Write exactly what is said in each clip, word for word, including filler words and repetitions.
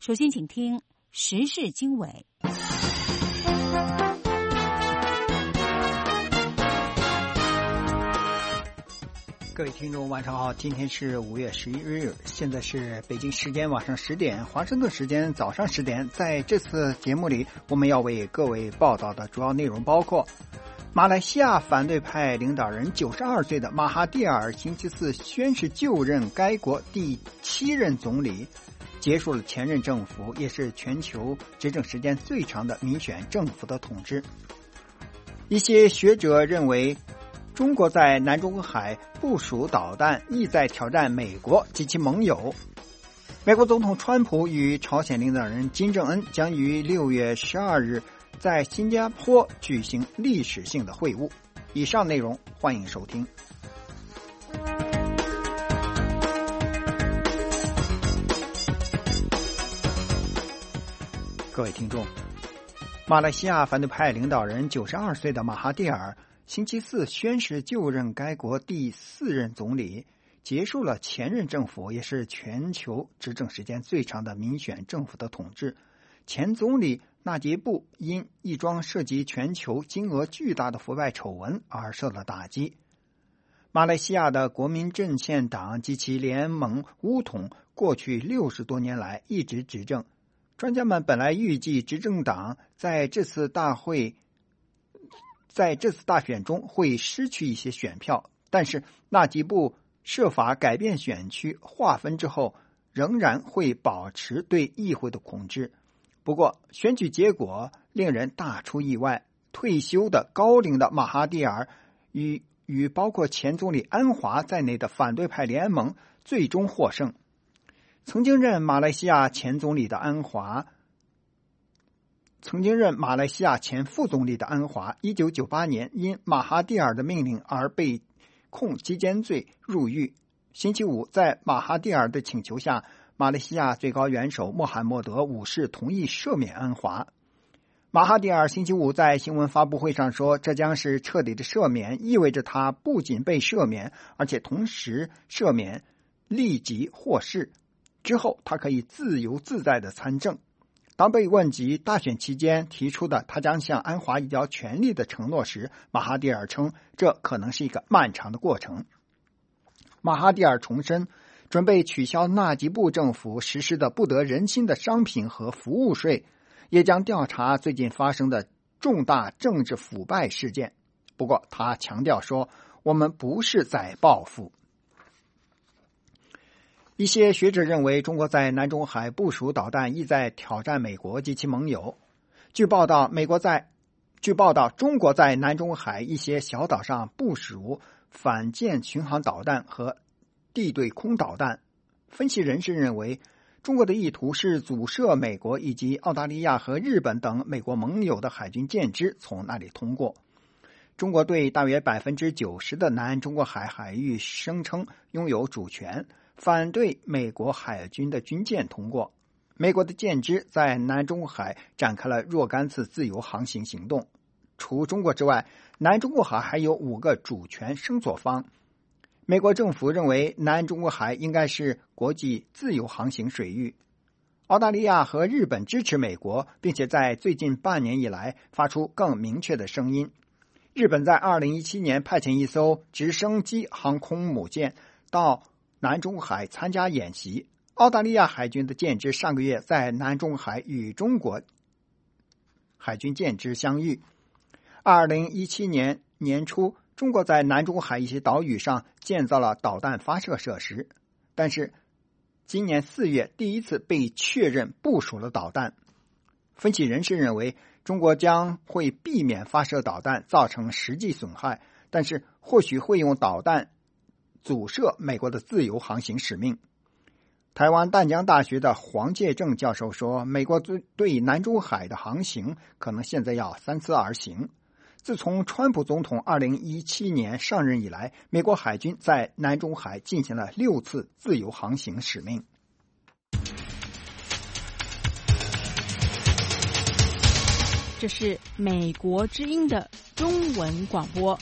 首先，请听时事经纬。 各位听众晚上好，今天是五月十一日，现在是北京时间晚上十点，华盛顿时间早上十点。在这次节目里，我们要为各位报道的主要内容包括：马来西亚反对派领导人九十二岁的马哈蒂尔星期四宣誓就任该国第七任总理，结束了前任政府，也是全球执政时间最长的民选政府的统治。一些学者认为，中国在南中海部署导弹，意在挑战美国及其盟友。美国总统川普与朝鲜领导人金正恩将于六月十二日在新加坡举行历史性的会晤。以上内容欢迎收听。各位听众，马来西亚反对派领导人九十二岁的马哈蒂尔星期四宣誓就任该国第四任总理，结束了前任政府，也是全球执政时间最长的民选政府的统治。前总理纳吉布因一桩涉及全球金额巨大的腐败丑闻而受到打击。马来西亚的国民阵线党及其联盟巫统过去六十多年来一直执政，专家们本来预计执政党在这次大会在这次大选中会失去一些选票，但是纳吉布设法改变选区划分之后，仍然会保持对议会的控制。不过选举结果令人大出意外，退休的高龄的马哈蒂尔与与包括前总理安华在内的反对派联盟最终获胜。曾经任马来西亚前总理的安华曾经任马来西亚前副总理的安华，一九九八年因马哈蒂尔的命令而被控击奸罪入狱。星期五，在马哈蒂尔的请求下，马来西亚最高元首穆罕默德五世同意赦免安华。马哈蒂尔星期五在新闻发布会上说，这将是彻底的赦免，意味着他不仅被赦免，而且同时赦免立即获释，之后他可以自由自在地参政。当被问及大选期间提出的他将向安华移交权力的承诺时，马哈蒂尔称这可能是一个漫长的过程。马哈蒂尔重申，准备取消纳吉布政府实施的不得人心的商品和服务税，也将调查最近发生的重大政治腐败事件。不过他强调说，我们不是在报复。一些学者认为，中国在南中海部署导弹，意在挑战美国及其盟友。据报道，美国在据报道，中国在南中海一些小岛上部署反舰巡航导弹和地对空导弹。分析人士认为，中国的意图是阻塞美国以及澳大利亚和日本等美国盟友的海军舰只从那里通过。中国对大约 百分之九十 的南中国海海域声称拥有主权，反对美国海军的军舰通过。美国的舰只在南中国海展开了若干次自由航行行动。除中国之外，南中国海还有五个主权声索方。美国政府认为南中国海应该是国际自由航行水域。澳大利亚和日本支持美国，并且在最近半年以来发出更明确的声音。日本在二零一七年派遣一艘直升机航空母舰到南中海参加演习。澳大利亚海军的舰只上个月在南中海与中国海军舰只相遇。二零一七年年初，中国在南中海一些岛屿上建造了导弹发射设施，但是今年四月第一次被确认部署了导弹。分析人士认为，中国将会避免发射导弹造成实际损害，但是或许会用导弹阻塞美国的自由航行使命。台湾淡江大学的黄介正教授说，美国对南中海的航行可能现在要三思而行。自从川普总统二零一七年上任以来，美国海军在南中海进行了六次自由航行使命。 这是美国之音的中文广播。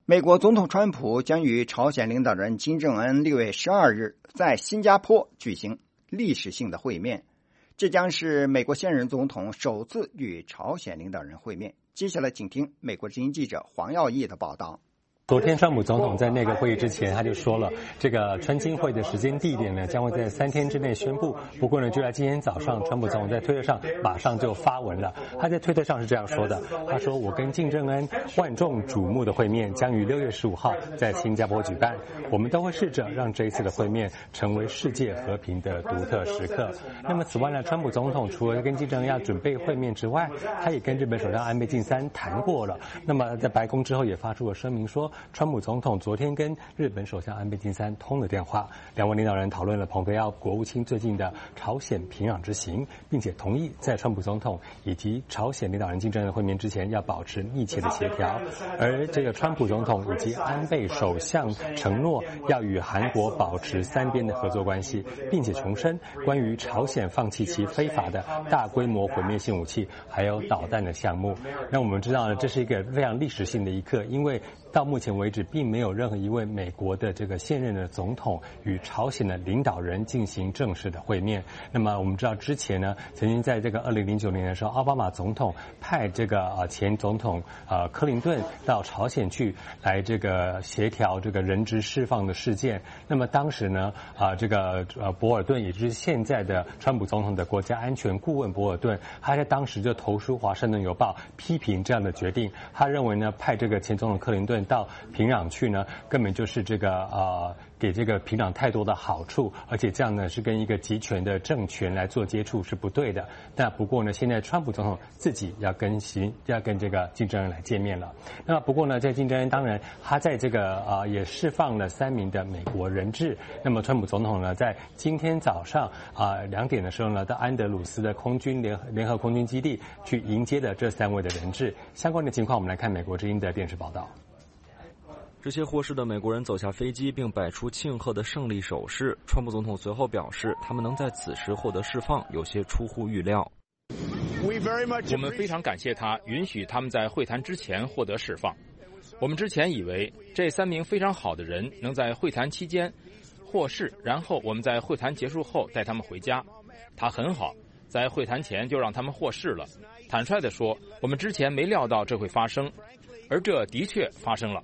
美国总统川普将与朝鲜领导人金正恩六月十二日在新加坡举行历史性的会面，这将是美国现任总统首次与朝鲜领导人会面。接下来请听美国之音记者黄耀义的报道。 昨天，川普总统在那个会议之前，他就说了，这个川金会的时间地点呢，将会在三天之内宣布。不过呢，就在今天早上，川普总统在推特上马上就发文了。他在推特上是这样说的：他说，我跟金正恩万众瞩目的会面将于六月十五号在新加坡举办，我们都会试着让这一次的会面成为世界和平的独特时刻。那么此外呢，川普总统除了跟金正恩要准备会面之外，他也跟日本首相安倍晋三谈过了。那么在白宫之后也发出了声明说，川普总统昨天跟日本首相安倍晋三通了电话，两位领导人讨论了蓬佩奥国务卿最近的朝鲜平壤之行，并且同意在川普总统以及朝鲜领导人金正恩会面之前要保持密切的协调。而这个川普总统以及安倍首相承诺要与韩国保持三边的合作关系，并且重申关于朝鲜放弃其非法的大规模毁灭性武器还有导弹的项目。那我们知道呢，这是一个非常历史性的一刻，因为到目前为止，并没有任何一位美国的这个现任的总统与朝鲜的领导人进行正式的会面。那么我们知道之前呢，曾经在这个二零零九年的时候，奥巴马总统派这个呃前总统呃克林顿到朝鲜去来这个协调这个人质释放的事件。那么当时呢，啊、呃、这个呃博尔顿，也就是现在的川普总统的国家安全顾问博尔顿，他在当时就投书《华盛顿邮报》批评这样的决定。他认为呢，派这个前总统克林顿到平壤去呢，根本就是这个呃给这个平壤太多的好处，而且这样呢是跟一个集权的政权来做接触是不对的。但不过呢，现在川普总统自己要跟行要跟这个金正恩来见面了。那不过呢，在金正恩当然他在这个呃也释放了三名的美国人质。那么川普总统呢，在今天早上啊两、呃、点的时候呢，到安德鲁斯的空军联合联合空军基地去迎接了这三位的人质。相关的情况，我们来看美国之音的电视报道。 这些获释的美国人走下飞机，并摆出庆贺的胜利手势。川普总统随后表示，他们能在此时获得释放，有些出乎预料。 我们非常感谢他允许他们在会谈之前获得释放。我们之前以为这三名非常好的人能在会谈期间获释，然后我们在会谈结束后带他们回家。他很好，在会谈前就让他们获释了。坦率地说，我们之前没料到这会发生，而这的确发生了。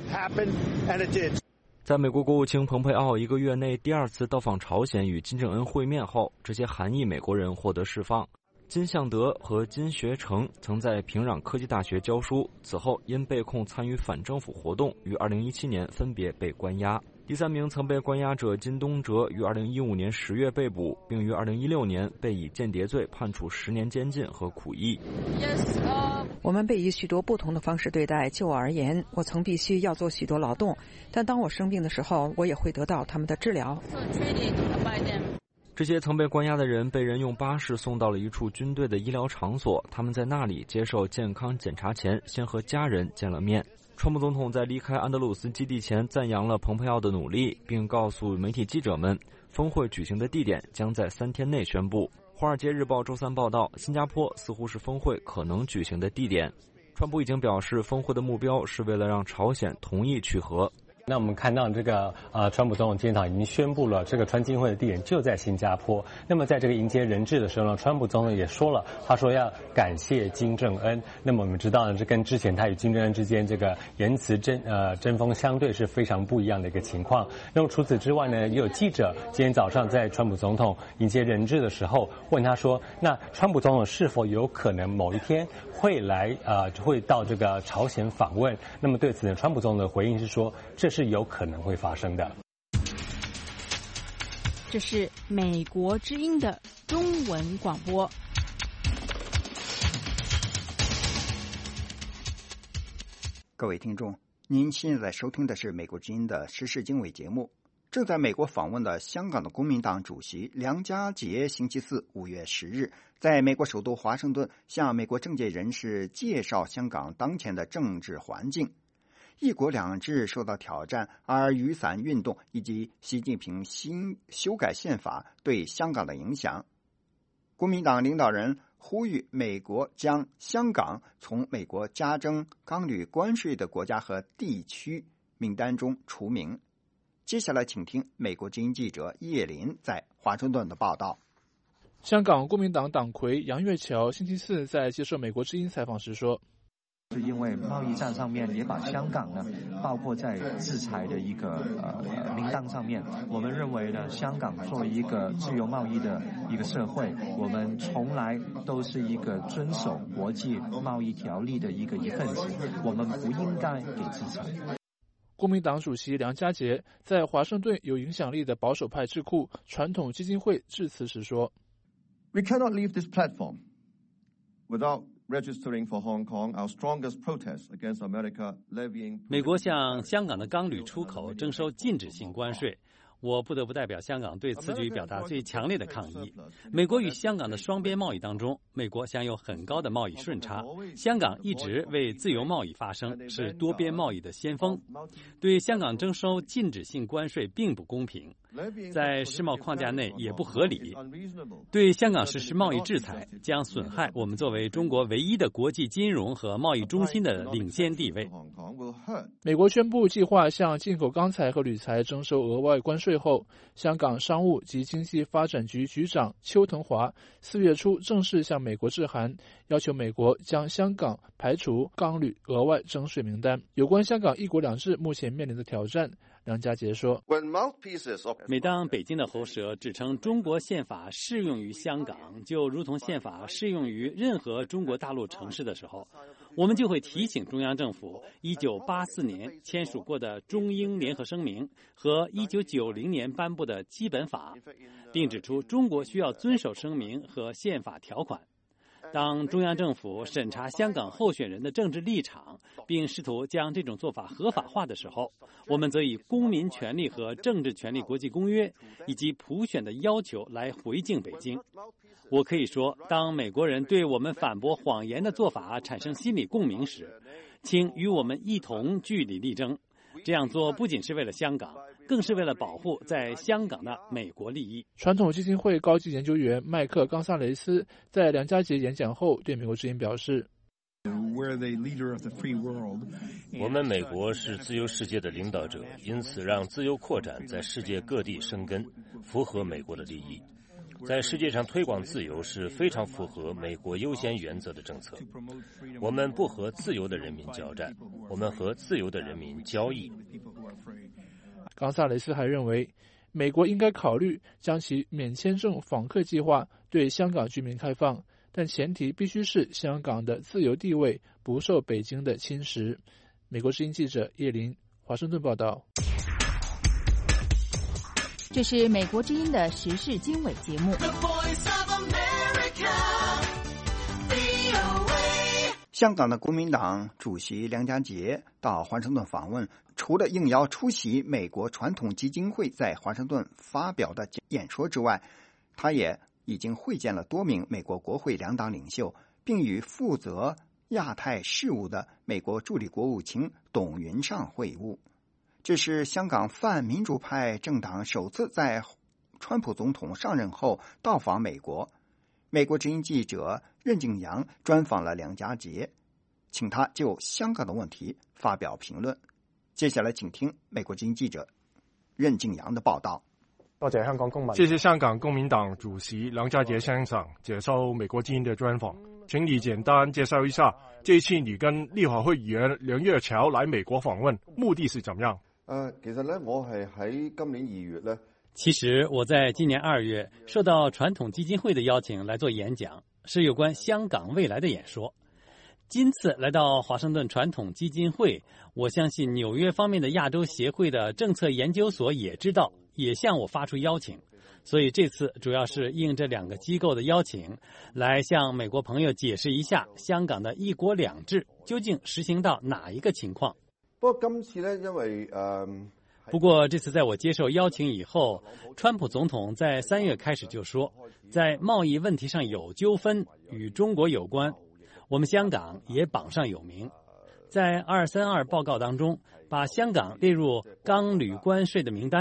在美国国务卿蓬佩奥一个月内第二次到访朝鲜与金正恩会面后，这些韩裔美国人获得释放。金相德和金学成曾在平壤科技大学教书，此后因被控参与反政府活动，于二零一七年分别被关押。第三名曾被关押者金东哲于二零一五年十月被捕，并于二零一六年被以间谍罪判处十年监禁和苦役。 我们被以许多不同的方式对待。就我而言，我曾必须要做许多劳动，但当我生病的时候，我也会得到他们的治疗。 这些曾被关押的人被人用巴士送到了一处军队的医疗场所，他们在那里接受健康检查前，先和家人见了面。川普总统在离开安德鲁斯基地前赞扬了蓬佩奥的努力，并告诉媒体记者们，峰会举行的地点将在三天内宣布。《华尔街日报》周三报道，新加坡似乎是峰会可能举行的地点。川普已经表示，峰会的目标是为了让朝鲜同意去核。 那我们看到这个呃，川普总统今天已经宣布了，这个川金会的地点就在新加坡。那么在这个迎接人质的时候呢，川普总统也说了，他说要感谢金正恩。那么我们知道呢，这跟之前他与金正恩之间这个言辞针呃针锋相对是非常不一样的一个情况。那么除此之外呢，也有记者今天早上在川普总统迎接人质的时候问他说，那川普总统是否有可能某一天会来呃会到这个朝鲜访问？那么对此呢，川普总统的回应是说，这是有可能会发生的。 这是美国之音的中文广播。 各位听众，您现在收听的是美国之音的时事经纬节目。正在美国访问的香港的公民党主席梁家杰星期四五月十日在美国首都华盛顿向美国政界人士介绍香港当前的政治环境。一国两制受到挑战，而雨伞运动以及习近平新修改宪法对香港的影响。国民党领导人呼吁美国将香港从美国加征钢铝关税的国家和地区名单中除名。接下来请听美国之音记者叶林在华盛顿的报道。 香港公民党党魁杨岳桥星期四在接受美国之音采访时说， 是因为贸易战上面也把香港呢包括在制裁的一个呃名单上面。我们认为呢，香港作为一个自由贸易的一个社会，我们从来都是一个遵守国际贸易条例的一个一份子，我们不应该给制裁。 公民党主席梁家杰在华盛顿有影响力的保守派智库传统基金会致辞时说， We cannot leave this platform without registering for Hong Kong our strongest protest against America levying. 美国向香港的钢铝出口征收禁止性关税，我不得不代表香港对此举表达最强烈的抗议。美国与香港的双边贸易当中，美国享有很高的贸易顺差，香港一直为自由贸易发声，是多边贸易的先锋。对香港征收禁止性关税并不公平，在世贸框架内也不合理。对香港实施贸易制裁，将损害我们作为中国唯一的国际金融和贸易中心的领先地位。 美国宣布计划向进口钢材和铝材征收额外关税后，香港商务及经济发展局局长邱腾华四月初正式向美国致函，要求美国将香港排除钢铝额外征税名单。有关香港一国两制目前面临的挑战，梁家杰说， 每当北京的喉舌指称中国宪法适用于香港，就如同宪法适用于任何中国大陆城市的时候，我们就会提醒中央政府一九八四年签署过的中英联合声明和一九九零年颁布的基本法，并指出中国需要遵守声明和宪法条款。当中央政府审查香港候选人的政治立场，并试图将这种做法合法化的时候，我们则以公民权利和政治权利国际公约以及普选的要求来回敬北京。我可以说，当美国人对我们反驳谎言的做法产生心理共鸣时，请与我们一同据理力争。这样做不仅是为了香港，更是为了保护在香港的美国利益。 传统基金会高级研究员麦克·冈萨雷斯在梁家杰演讲后对美国之音表示， 我们美国是自由世界的领导者，因此让自由扩展在世界各地生根，符合美国的利益。在世界上推广自由是非常符合美国优先原则的政策。我们不和自由的人民交战，我们和自由的人民交易。 冈萨雷斯还认为，美国应该考虑将其免签证访客计划对香港居民开放，但前提必须是香港的自由地位不受北京的侵蚀。美国之音记者叶林，华盛顿报道。 这是美国之音的时事经纬节目。 香港的国民党主席梁家杰到华盛顿访问，除了应邀出席美国传统基金会在华盛顿发表的演说之外，他也已经会见了多名美国国会两党领袖，并与负责亚太事务的美国助理国务卿董云尚会晤。这是香港泛民主派政党首次在川普总统上任后到访美国。美国之音记者任敬阳专访了梁家杰，请他就香港的问题发表评论。接下来请听美国之音记者任敬阳的报道。 多謝香港公民，謝謝香港公民黨主席梁家傑先生接受美國之音的專訪。請你簡單介紹一下，這次你跟立法會議員梁岳橋來美國訪問，目的是怎樣？ 誒，其實咧，我係喺今年二月咧。 其實我在今年二月受到傳統基金會的邀請來做演講，是有關香港未來的演說。今次來到華盛頓傳統基金會，我相信紐約方面的亞洲協會的政策研究所也知道，也向我發出邀請。所以這次主要是應這兩個機構的邀請，來向美國朋友解釋一下香港的一國兩制究竟實行到哪一個情況。 不過今次呢，因為誒、呃， 不過這次在我接受邀請以後，川普總統在三月開始就說，在貿易問題上有糾紛，與中國有關，我們香港也榜上有名。在二三二報告當中，把香港列入鋼鋁關稅的名單。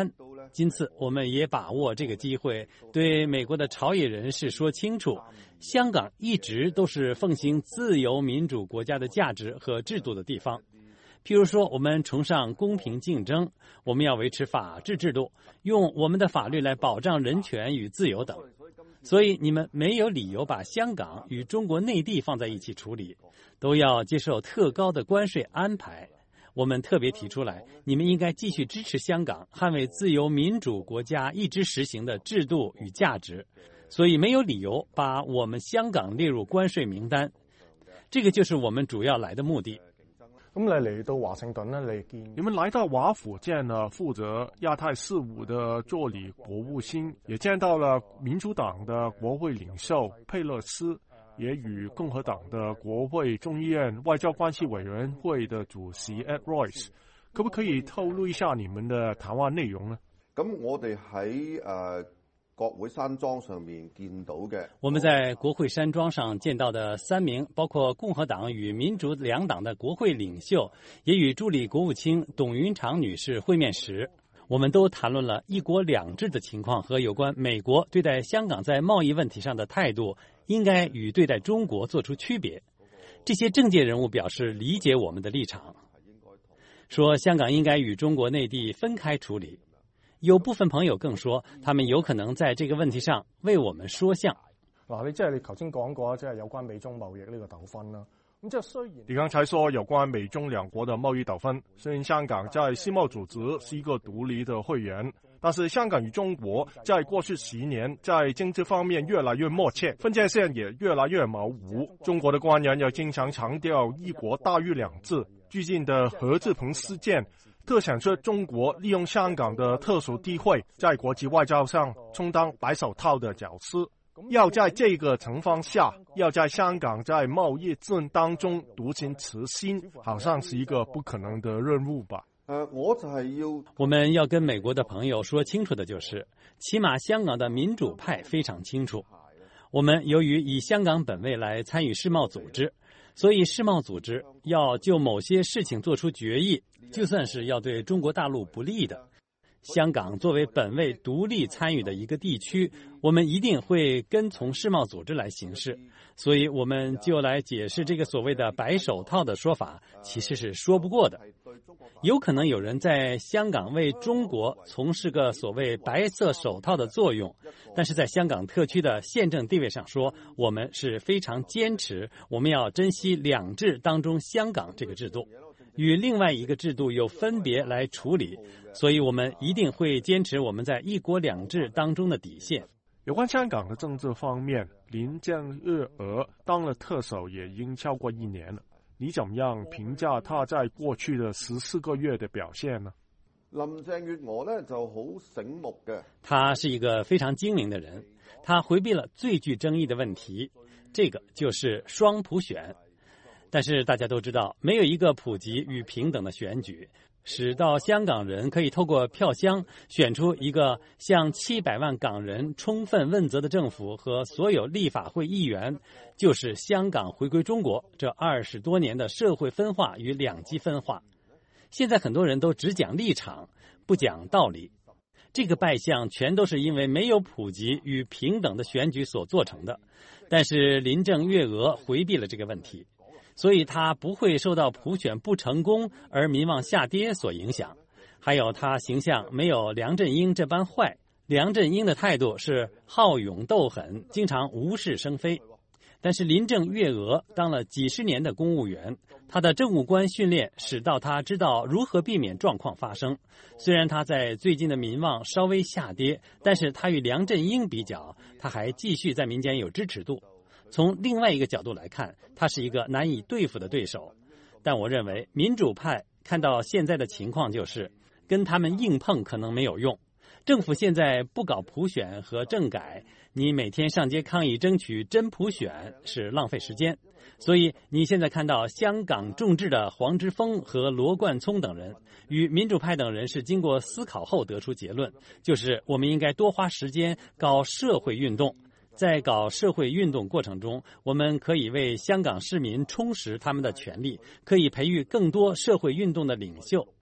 今次我们也把握这个机会，对美国的朝野人士说清楚，香港一直都是奉行自由民主国家的价值和制度的地方。譬如说，我们崇尚公平竞争，我们要维持法治制度，用我们的法律来保障人权与自由等。所以你们没有理由把香港与中国内地放在一起处理，都要接受特高的关税安排。我们特别提出来，你们应该继续支持香港捍卫自由民主国家一直实行的制度与价值，所以没有理由把我们香港列入关税名单。这个就是我们主要来的目的。 咁你嚟到華盛頓呢，你見你們來到華府見了負責亞太事務的助理國務卿，也見到了民主黨的國會領袖佩勒斯，也與共和黨的國會眾議院外交關係委員會的主席 Ed Royce， 可不可以透露一下你們的談話內容呢？ 咁我哋喺誒國會山莊上面見到嘅， 我們在國會山莊上見到的三名包括共和黨與民主兩黨的國會領袖，也與助理國務卿董雲長女士會面時，我們都談論了一國兩制的情況和有關美國對待香港在貿易問題上的態度應該與對待中國做出區別。這些政界人物表示理解我們的立場，說香港應該與中國內地分開處理。有部分朋友更說，他們有可能在這個問題上為我們說項。 嗱，你即係你頭先講過，即係有關美中貿易呢個糾紛啦。咁即係雖然你剛才說有關美中兩國的貿易糾紛，雖然香港在世貿組織是一個獨立的會員，但是香港與中國在過去十年在經濟方面越來越密切，分界線也越來越模糊。中國的官員又經常強調一國大於兩制。最近的何志鵬事件特顯出中國利用香港的特殊地位，在國際外交上充當白手套的角色。要在這個情況下，要在香港在貿易戰當中獨行其心，好像是一個不可能的任務吧。 呃，我就係要我們要跟美國的朋友說清楚的就是，起碼香港的民主派非常清楚，我們由於以香港本位來參與世貿組織，所以世貿組織要就某些事情做出決議，就算是要對中國大陸不利的，香港作為本位獨立參與的一個地區，我們一定會跟從世貿組織來行事。所以我們就來解釋這個所謂的白手套的說法，其實是說不過的。有可能有人在香港為中國從事個所謂白色手套的作用，但是在香港特區的憲政地位上說，我們是非常堅持，我們要珍惜兩制當中香港這個制度，與另外一個制度有分別來處理，所以我們一定會堅持我們在一國兩制當中的底線。 有關香港的政治方面，林鄭月娥當了特首也已經超過一年了，你怎麼樣評價他在過去的十四個月的表現呢？ 林鄭月娥呢就好醒目嘅， 他是一個非常精明的人，他回避了最具爭議的問題，這個就是雙普選。但是大家都知道，沒有一個普及與平等的選舉，使到香港人可以透過票箱選出一個向七百萬港人充分問責的政府和所有立法會議員，就是香港回歸中國這二十多年的社會分化與兩極分化。現在很多人都只講立場，不講道理，這個敗相全都是因為沒有普及與平等的選舉所做成的。但是林鄭月娥回避了這個問題，所以他不會受到普選不成功而民望下跌所影響。還有他形象沒有梁振英這般壞，梁振英的態度是好勇鬥狠，經常無事生非。但是林鄭月娥當了幾十年的公務員，他的政務官訓練使到他知道如何避免狀況發生。雖然他在最近的民望稍微下跌，但是他與梁振英比較，他還繼續在民間有支持度。從另外一個角度來看，他是一個難以對付的對手。但我認為民主派看到現在的情況就是跟他們硬碰可能沒有用。政府現在不搞普選和政改，你每天上街抗議爭取真普選是浪費時間。所以你現在看到香港眾志的黃之鋒和羅冠聰等人與民主派等人是經過思考後得出結論，就是我們應該多花時間搞社會運動。在搞社會運動過程中，我們可以為香港市民充實他們的權利，可以培育更多社會運動的領袖。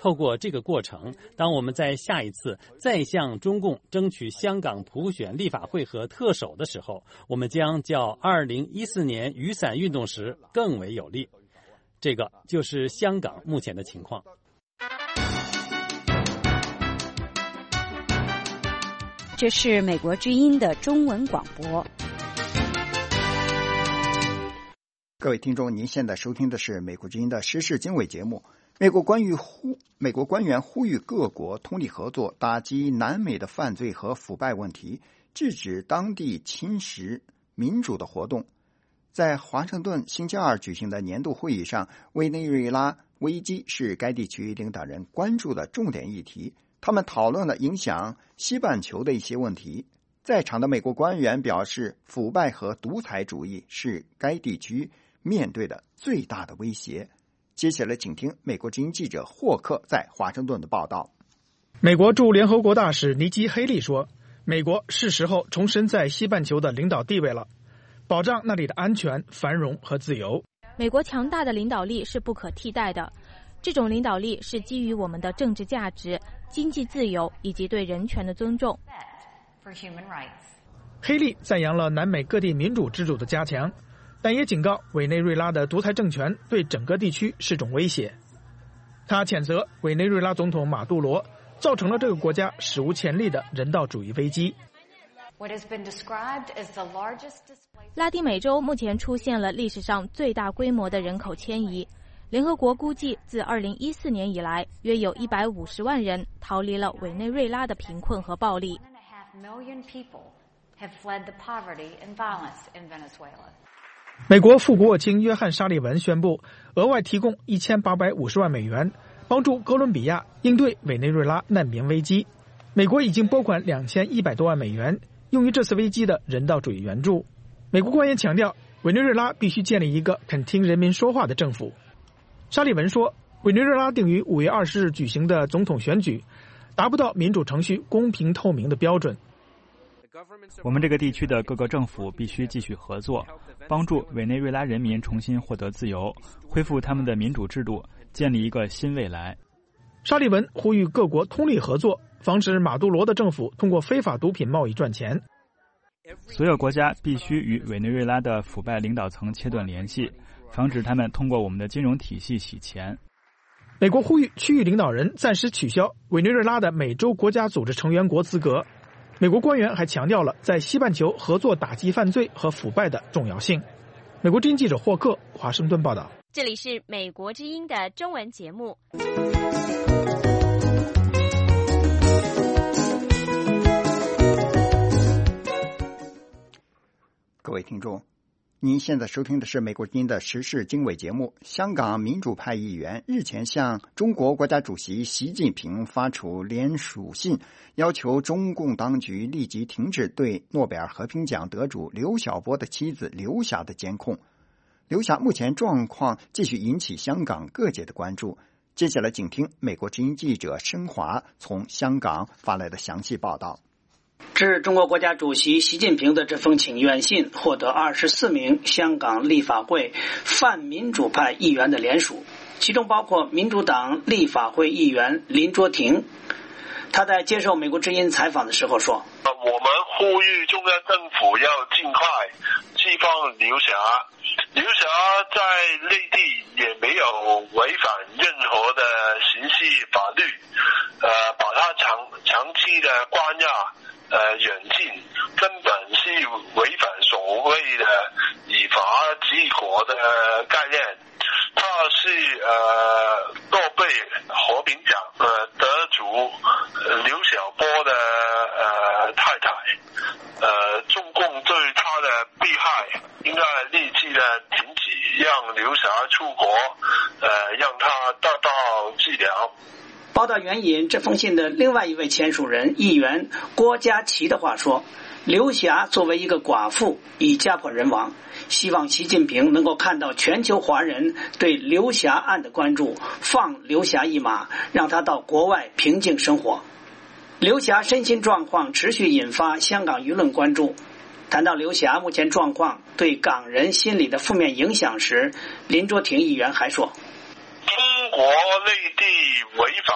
透过这个过程，当我们在下一次再向中共争取香港普选立法会和特首的时候，我们将较二零一四年雨伞运动时更为有力。这个就是香港目前的情况。 这是美国之音的中文广播。 各位听众，您现在收听的是美国之音的时事经纬节目。美国关于呼美国官员呼吁各国通力合作，打击南美的犯罪和腐败问题，制止当地侵蚀民主的活动。在华盛顿星期二举行的年度会议上，委内瑞拉危机是该地区领导人关注的重点议题。他们讨论了影响西半球的一些问题。在场的美国官员表示，腐败和独裁主义是该地区面对的最大的威胁。接下来请听美国之音记者霍克在华盛顿的报道。 美国驻联合国大使尼基·黑利说，美国是时候重申在西半球的领导地位了，保障那里的安全、繁荣和自由。 美国强大的领导力是不可替代的，这种领导力是基于我们的政治价值、经济自由以及对人权的尊重。 黑利赞扬了南美各地民主制度的加强，但也警告委内瑞拉的独裁政权对整个地区是种威胁。他谴责委内瑞拉总统马杜罗造成了这个国家史无前例的人道主义危机。 拉丁美洲目前出现了历史上最大规模的人口迁移。联合国估计，自二零一四年以来，约有一百五十万人逃离了委内瑞拉的贫困和暴力。 美国副国务卿约翰·沙利文宣布，额外提供一千八百五十万美元，帮助哥伦比亚应对委内瑞拉难民危机。美国已经拨款两千一百多万美元，用于这次危机的人道主义援助。美国官员强调，委内瑞拉必须建立一个肯听人民说话的政府。沙利文说，委内瑞拉定于五月二十日举行的总统选举达不到民主程序公平透明的标准。 我们这个地区的各个政府必须继续合作，帮助委内瑞拉人民重新获得自由，恢复他们的民主制度，建立一个新未来。 沙利文呼吁各国通力合作，防止马杜罗的政府通过非法毒品贸易赚钱。 所有国家必须与委内瑞拉的腐败领导层切断联系，防止他们通过我们的金融体系洗钱。 美国呼吁区域领导人暂时取消委内瑞拉的美洲国家组织成员国资格。美国官员还强调了在西半球合作打击犯罪和腐败的重要性。美国之音记者霍克，华盛顿报道。 这里是美国之音的中文节目。 各位听众，您现在收听的是美国之音的时事经纬节目。香港民主派议员日前向中国国家主席习近平发出联署信，要求中共当局立即停止对诺贝尔和平奖得主刘晓波的妻子刘霞的监控。刘霞目前状况继续引起香港各界的关注。接下来请听美国之音记者申华从香港发来的详细报道。 致中国国家主席习近平的这封请愿信获得二十四名香港立法会泛民主派议员的联署，其中包括民主党立法会议员林卓廷。他在接受美国之音采访的时候说， 我们呼吁中央政府要尽快释放刘霞。刘霞在内地也没有违反任何的刑事法律，呃，把他长长期的关押呃，远近根本是违反所谓的以法治国的概念。他是呃诺贝尔和平奖呃得主刘晓波的呃太太，呃，中共对他的迫害应该立即的停止，让刘霞出国，呃，让他得到治疗。 报道援引这封信的另外一位签署人议员郭家麒的话说，刘霞作为一个寡妇已家破人亡，希望习近平能够看到全球华人对刘霞案的关注，放刘霞一马，让她到国外平静生活。刘霞身心状况持续引发香港舆论关注。谈到刘霞目前状况对港人心理的负面影响时，林卓廷议员还说， 中国内地违反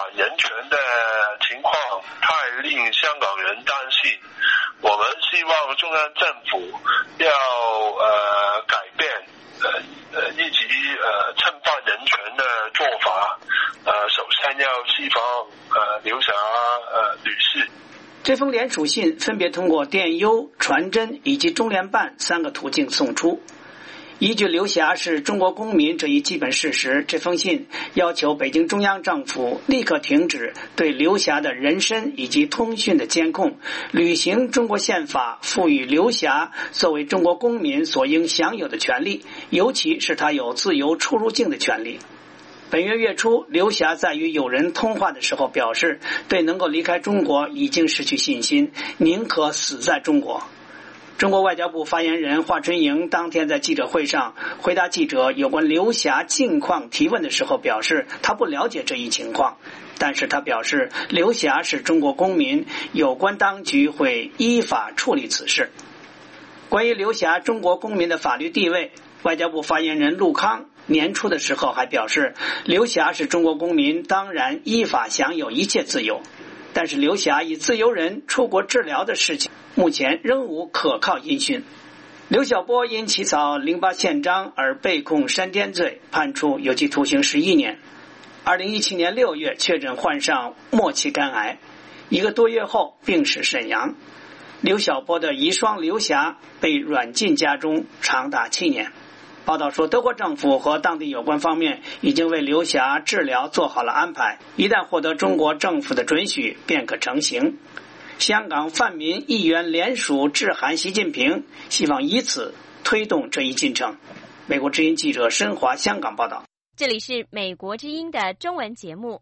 人权的情况太令香港人担心。我们希望中央政府要呃改变呃呃一直呃侵犯人权的做法。呃，首先要释放呃刘霞呃女士。 这封联署信分别通过电邮、传真以及中联办三个途径送出。依据刘霞是中国公民这一基本事实，这封信要求北京中央政府立刻停止对刘霞的人身以及通讯的监控，履行中国宪法赋予刘霞作为中国公民所应享有的权利，尤其是他有自由出入境的权利。本月月初，刘霞在与友人通话的时候表示，对能够离开中国已经失去信心，宁可死在中国。中国外交部发言人华春莹当天在记者会上回答记者有关刘霞近况提问的时候表示，他不了解这一情况，但是他表示刘霞是中国公民，有关当局会依法处理此事。关于刘霞中国公民的法律地位，外交部发言人陆康年初的时候还表示，刘霞是中国公民，当然依法享有一切自由。但是刘霞以自由人出国治疗的事情，目前仍无可靠音讯。刘晓波因起草零八宪章而被控煽颠罪，判处有期徒刑十一年。二零一七年六月确诊患上末期肝癌，一个多月后病史沈阳。刘晓波的遗孀刘霞被软禁家中长达七年。报道说，德国政府和当地有关方面已经为刘霞治疗做好了安排，一旦获得中国政府的准许，便可成行。香港泛民议员联署致函习近平，希望以此推动这一进程。美国之音记者申华香港报道。 这里是美国之音的中文节目。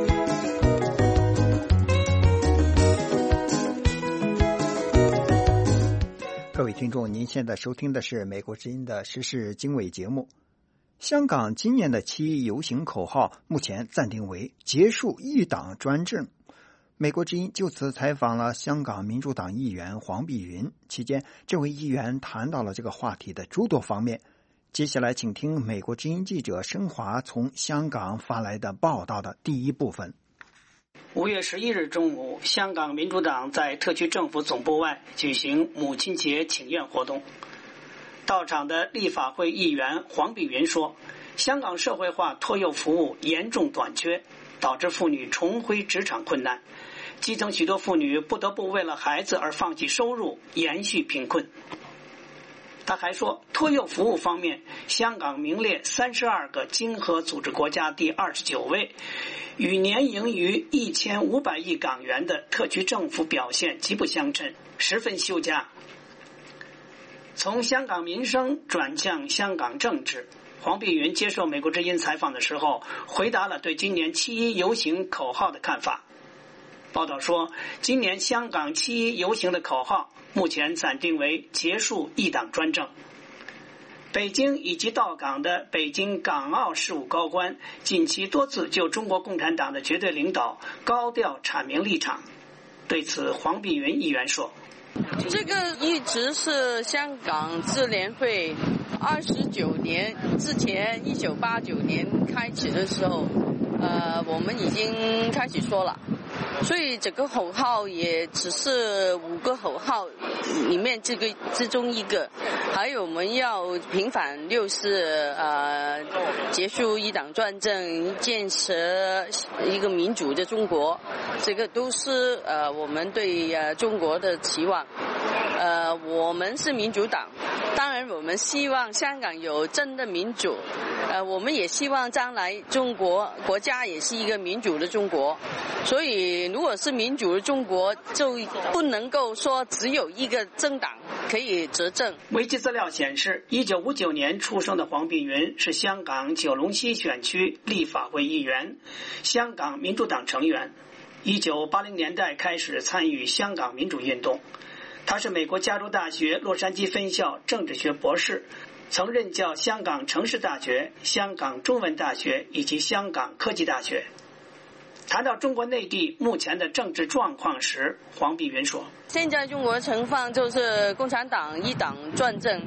各位听众，您现在收听的是美国之音的时事经纬节目。香港今年的七一游行口号目前暂定为结束一党专政。美国之音就此采访了香港民主党议员黄碧云，期间这位议员谈到了这个话题的诸多方面。接下来请听美国之音记者申华从香港发来的报道的第一部分。 五月十一日中午，香港民主党在特区政府总部外举行母亲节请愿活动。到场的立法会议员黄碧云说，香港社会化托幼服务严重短缺，导致妇女重回职场困难，基层许多妇女不得不为了孩子而放弃收入，延续贫困。他还说，托幼服务方面，香港名列三十二个经合组织国家第二十九位，与年盈余一千五百亿港元的特区政府表现极不相称，十分羞家。从香港民生转向香港政治，黄碧云接受美国之音采访的时候，回答了对今年七一游行口号的看法。报道说，今年香港七一游行的口号目前暂定为结束一党专政。北京以及到港的北京港澳事务高官近期多次就中国共产党的绝对领导高调阐明立场。对此，黄碧云议员说， 这个一直是香港支联会二十九年之前，一九八九年开始的时候，呃，我们已经开始说了。所以整个口号也只是五个口号里面这个之中一个，还有我们要平反六四，呃，结束一党专政，建设一个民主的中国，这个都是呃我们对呃中国的期望。呃，我们是民主党，当然我们希望香港有真的民主，呃，我们也希望将来中国国家也是一个民主的中国。所以如果是民主的中国，就不能够说只有一个政党可以执政。 维基资料显示，一九五九年出生的黄碧云是香港九龙西选区立法会议员，香港民主党成员。一九八零年代开始参与香港民主运动。他是美国加州大学洛杉矶分校政治学博士，曾任教香港城市大学、香港中文大学以及香港科技大学。谈到中国内地目前的政治状况时，黄碧云说， 现在中国情况就是共产党一党专政，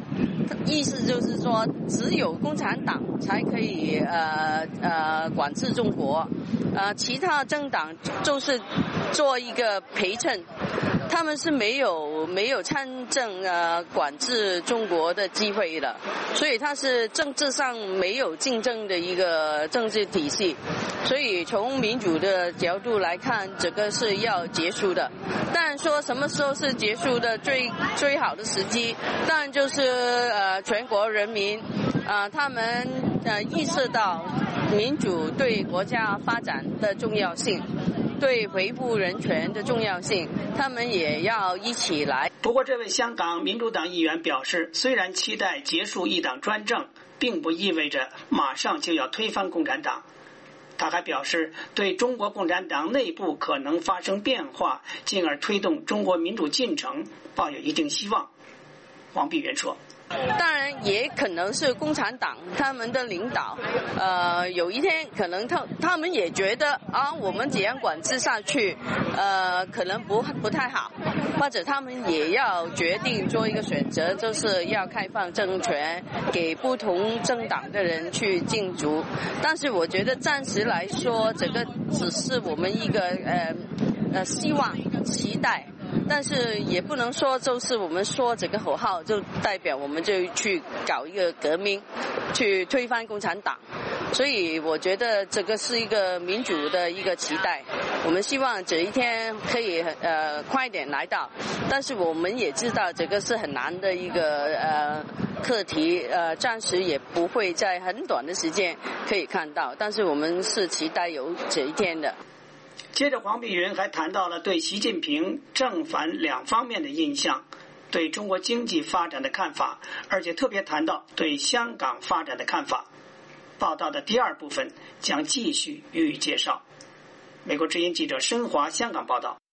意思就是说，只有共产党才可以呃呃管制中国，呃，其他政党就是做一个陪衬。他们是没有没有参政呃管制中国的机会的，所以它是政治上没有竞争的一个政治体系。所以从民主的角度来看，这个是要结束的。但说什么时候是结束的最最好的时机，当然就是呃全国人民啊、呃、他们呃意识到民主对国家发展的重要性，对维护人权的重要性，他们也要一起来。 不过，这位香港民主党议员表示，虽然期待结束一党专政，并不意味着马上就要推翻共产党。他还表示，对中国共产党内部可能发生变化，进而推动中国民主进程，抱有一定希望。黄碧云说。 当然也可能是共产党他们的领导呃有一天可能他他们也觉得啊我们这样管制下去呃可能不不太好，或者他们也要决定做一个选择，就是要开放政权给不同政党的人去竞逐。但是我觉得暂时来说，这个只是我们一个呃呃希望期待，但是也不能说就是我们说这个口号就代表我们就去搞一个革命，去推翻共产党。所以我觉得这个是一个民主的一个期待，我们希望这一天可以呃快点来到。但是我们也知道这个是很难的一个呃课题，呃暂时也不会在很短的时间可以看到，但是我们是期待有这一天的。 接着，黄碧云还谈到了对习近平正反两方面的印象，对中国经济发展的看法，而且特别谈到对香港发展的看法。报道的第二部分将继续予以介绍。美国之音记者申华香港报道。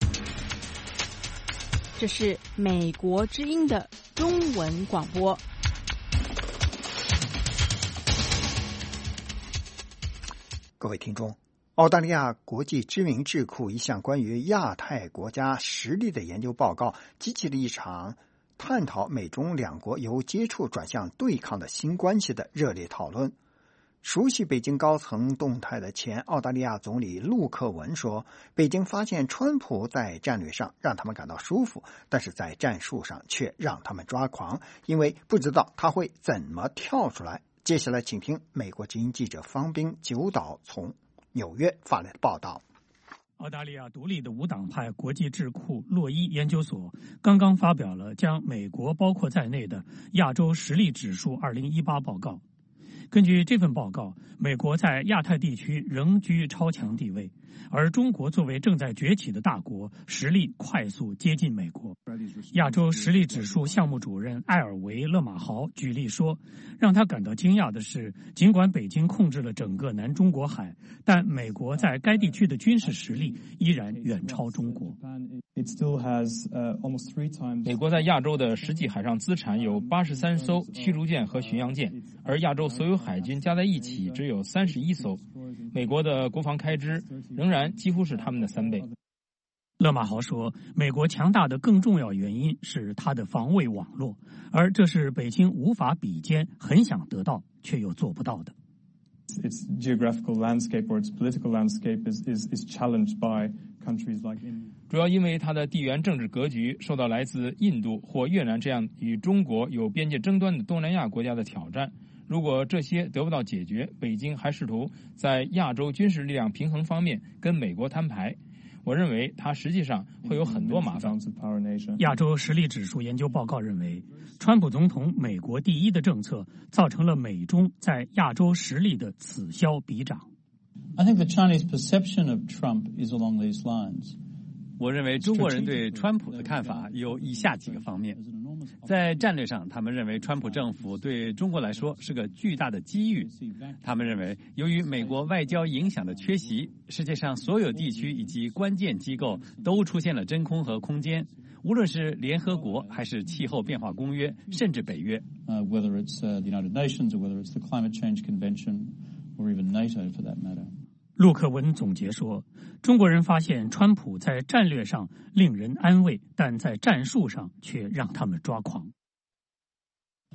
这是美国之音的中文广播。 各位听众，澳大利亚国际知名智库一项关于亚太国家实力的研究报告，激起了一场探讨美中两国由接触转向对抗的新关系的热烈讨论。熟悉北京高层动态的前澳大利亚总理陆克文说，北京发现川普在战略上让他们感到舒服，但是在战术上却让他们抓狂，因为不知道他会怎么跳出来。接下来请听美国之音记者方斌九岛从纽约发来的报道。 澳大利亚独立的无党派国际智库洛伊研究所刚刚发表了将美国包括在内的亚洲实力指数二零一八报告。根据这份报告，美国在亚太地区仍居超强地位，而中国作为正在崛起的大国，实力快速接近美国。亚洲实力指数项目主任艾尔维·勒马豪举例说，让他感到惊讶的是，尽管北京控制了整个南中国海，但美国在该地区的军事实力依然远超中国。 美国在亚洲的实际海上资产有八十三艘驱逐舰和巡洋舰，而亚洲所有海军加在一起只有三十一艘。美国的国防开支仍然几乎是他们的三倍。 勒马豪说，美国强大的更重要原因是它的防卫网络，而这是北京无法比肩，很想得到却又做不到的。 Its geographical landscape or its political landscape is, is, is challenged by countries like India. 主要因为它的地缘政治格局受到来自印度或越南这样与中国有边界争端的东南亚国家的挑战。如果这些得不到解决，北京还试图在亚洲军事力量平衡方面跟美国摊牌，我认为它实际上会有很多麻烦。 亚洲实力指数研究报告认为，川普总统美国第一的政策造成了美中在亚洲实力的此消彼长。 I think the Chinese perception of Trump is along these lines. 我认为中国人对川普的看法有以下几个方面。在战略上，他们认为川普政府对中国来说是个巨大的机遇。他们认为，由于美国外交影响的缺席，世界上所有地区以及关键机构都出现了真空和空间，无论是联合国还是气候变化公约，甚至北约。 Uh, whether it's uh, the United Nations or whether it's the Climate Change Convention or even NATO for that matter. 陆克文总结说，中国人发现川普在战略上令人安慰，但在战术上却让他们抓狂。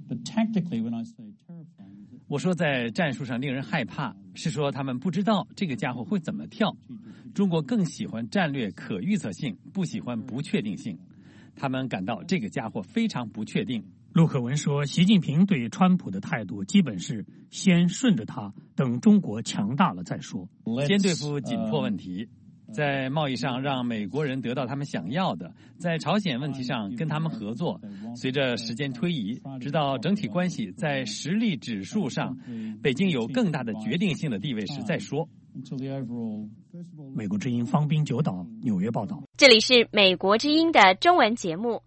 我说在战术上令人害怕，是说他们不知道这个家伙会怎么跳。中国更喜欢战略可预测性，不喜欢不确定性。他们感到这个家伙非常不确定。 陆克文说，习近平对川普的态度基本是先顺着他，等中国强大了再说， 先对付紧迫问题，在贸易上让美国人得到他们想要的，在朝鲜问题上跟他们合作。随着时间推移，直到整体关系在实力指数上北京有更大的决定性的地位时再说。 美国之音方滨九岛纽约报道。 这里是美国之音的中文节目。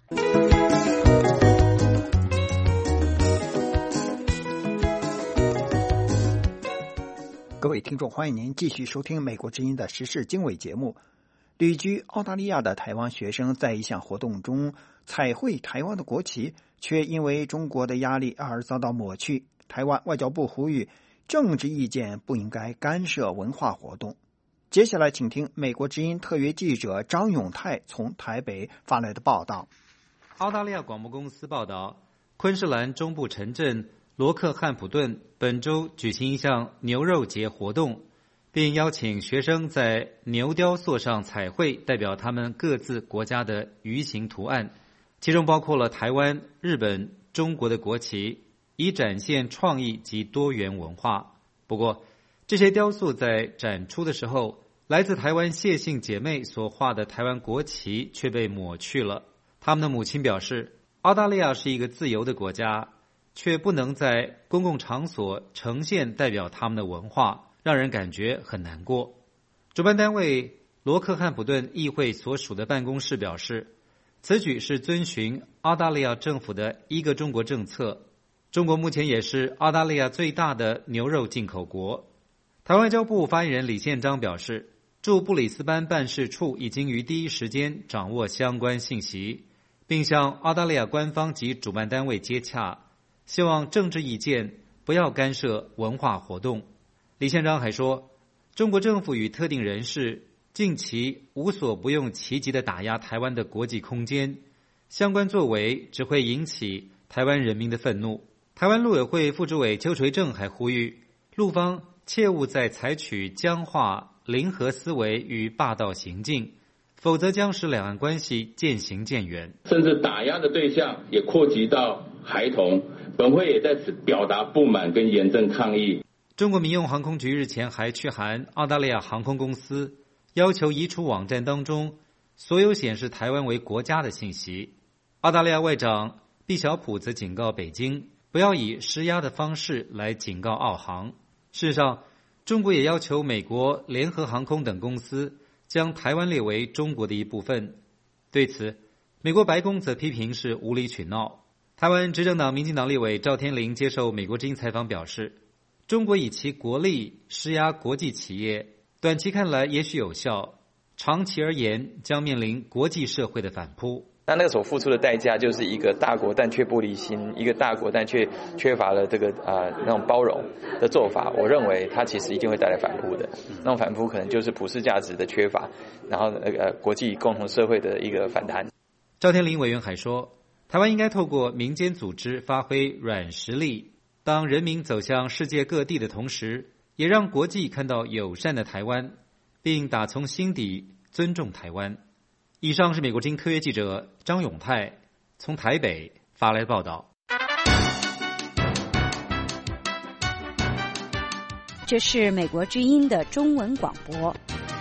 各位听众，欢迎您继续收听美国之音的时事经纬节目。旅居澳大利亚的台湾学生在一项活动中彩绘台湾的国旗，却因为中国的压力而遭到抹去。台湾外交部呼吁政治意见不应该干涉文化活动。接下来请听美国之音特约记者张永泰从台北发来的报道。 澳大利亚广播公司报道，昆士兰中部城镇罗克汉普顿本周举行一项牛肉节活动，并邀请学生在牛雕塑上彩绘代表他们各自国家的鱼形图案，其中包括了台湾、日本、中国的国旗，以展现创意及多元文化。不过，这些雕塑在展出的时候，来自台湾谢姓姐妹所画的台湾国旗却被抹去了。他们的母亲表示，澳大利亚是一个自由的国家，却不能在公共场所呈现代表他们的文化，让人感觉很难过。主办单位罗克汉普顿议会所属的办公室表示，此举是遵循澳大利亚政府的一个中国政策。中国目前也是澳大利亚最大的牛肉进口国。台湾外交部发言人李宪章表示，驻布里斯班办事处已经于第一时间掌握相关信息，并向澳大利亚官方及主办单位接洽，希望政治意见不要干涉文化活动。李宪章还说，中国政府与特定人士近期无所不用其极地打压台湾的国际空间，相关作为只会引起台湾人民的愤怒。台湾陆委会副主委邱垂正还呼吁，陆方切勿再采取僵化、零和思维与霸道行径，否则将使两岸关系渐行渐远。 甚至打压的对象也扩及到孩童，本会也在此表达不满跟严正抗议。 中国民用航空局日前还去函澳大利亚航空公司，要求移除网站当中所有显示台湾为国家的信息。澳大利亚外长毕晓普则警告北京，不要以施压的方式来警告澳航。事实上，中国也要求美国联合航空等公司将台湾列为中国的一部分。对此，美国白宫则批评是无理取闹。台湾执政党民进党立委赵天麟接受美国之音采访表示，中国以其国力施压国际企业，短期看来也许有效，长期而言将面临国际社会的反扑。 那那个所付出的代价就是一个大国但却玻璃心，一个大国但却缺乏了这个啊、呃、那种包容的做法。我认为它其实一定会带来反扑的。那种反扑可能就是普世价值的缺乏，然后呃国际共同社会的一个反弹。 赵天麟委员还说，台湾应该透过民间组织发挥软实力，当人民走向世界各地的同时，也让国际看到友善的台湾，并打从心底尊重台湾。以上是美国之音特约记者张永泰从台北发来的报道。 这是美国之音的中文广播。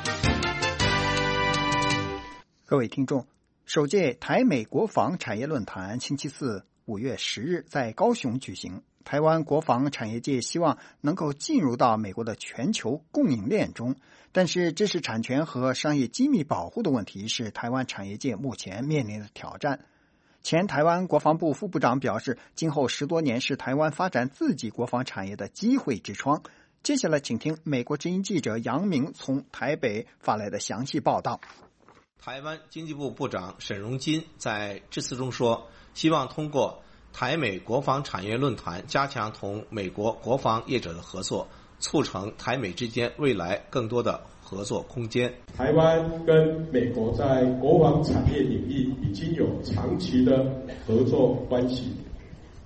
各位听众，首届台美国防产业论坛星期四五月十日在高雄举行。台湾国防产业界希望能够进入到美国的全球供应链中，但是知识产权和商业机密保护的问题是台湾产业界目前面临的挑战。前台湾国防部副部长表示，今后十多年是台湾发展自己国防产业的机会之窗。接下来请听美国之音记者杨明从台北发来的详细报道。 台湾经济部部长沈荣津在致辞中说，希望通过台美国防产业论坛加强同美国国防业者的合作，促成台美之间未来更多的合作空间。 台湾跟美国在国防产业领域已经有长期的合作关系，